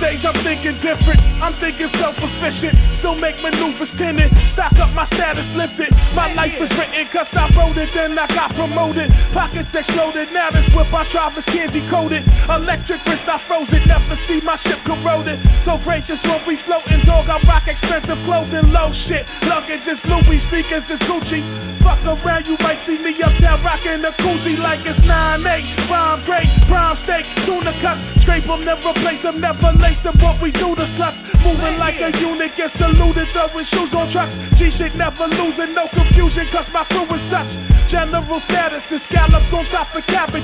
Nowadays I'm thinking different, I'm thinking self-efficient. Still make maneuvers tended, stock up my status lifted. My life is written cause I wrote it, then I got promoted. Pockets exploded, now this whip I drive is can't decode it. Electric wrist I froze it, never see my ship corroded. So gracious when we floating, dog I rock expensive clothing, low shit. Luggage is Louis, sneakers is Gucci. Fuck around, you might see me uptown rocking a Coogee like it's 9-8. Rhyme great, prime steak, tuna cuts. Scrape them, never replace them, never lace them. What we do to sluts, moving like a unit, get saluted, throwing shoes on trucks. G-shit never losing, no confusion, cause my crew is such. General status is scallops on top of cabbage.